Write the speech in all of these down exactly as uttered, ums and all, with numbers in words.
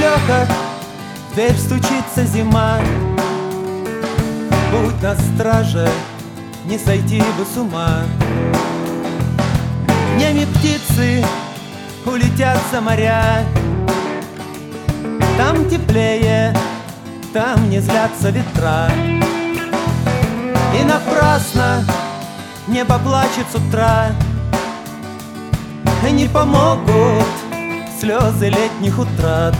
Леха, в дверь стучится зима. Будь на страже, не сойти бы с ума. Днями птицы улетят за моря. Там теплее, там не злятся ветра. И напрасно небо плачет с утра. Не помогут слезы летних утрат.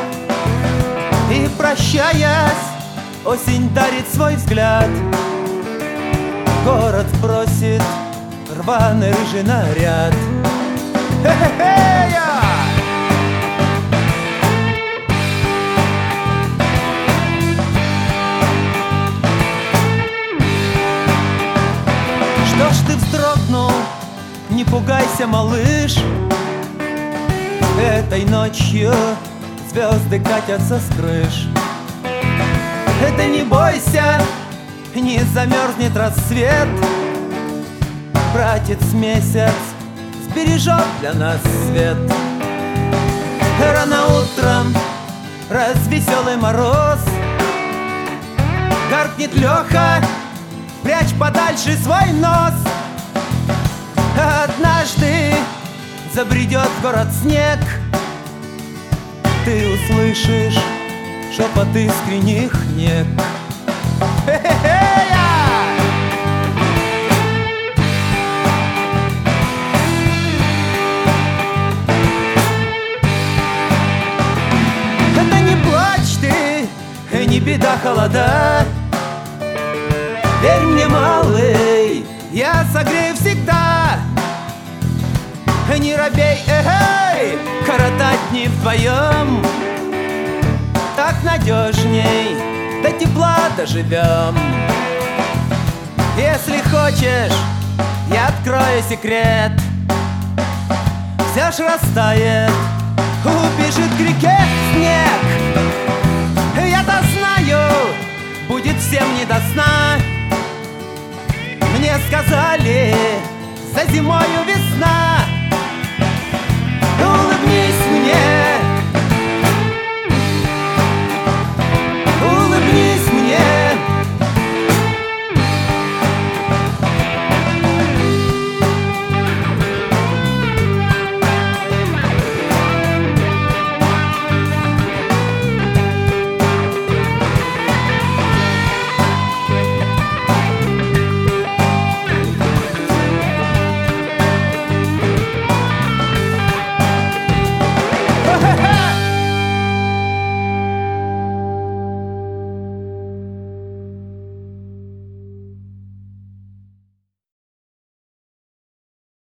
И прощаясь, осень дарит свой взгляд. Город бросит рваный рыжий наряд. Хе-хе-хе-я! Что ж ты вздрогнул? Не пугайся, малыш. Этой ночью звезды катятся с крыш. Это не бойся, не замерзнет рассвет. Братец месяц сбережет для нас свет. Рано утром развеселый мороз. Гаркнет Леха, прячь подальше свой нос. Однажды забредет в город снег. Ты услышишь шепот искренних нек. Хе-хе-хе-я! Это не плачь ты, не беда холода. Верь мне, малый, я согрею всегда. Не робей, эй, коротать дни вдвоем. Так надежней, до тепла доживем. Если хочешь, я открою секрет. Все ж растает, убежит к реке снег. Я-то знаю, будет всем не до сна. Мне сказали, за зимою весна.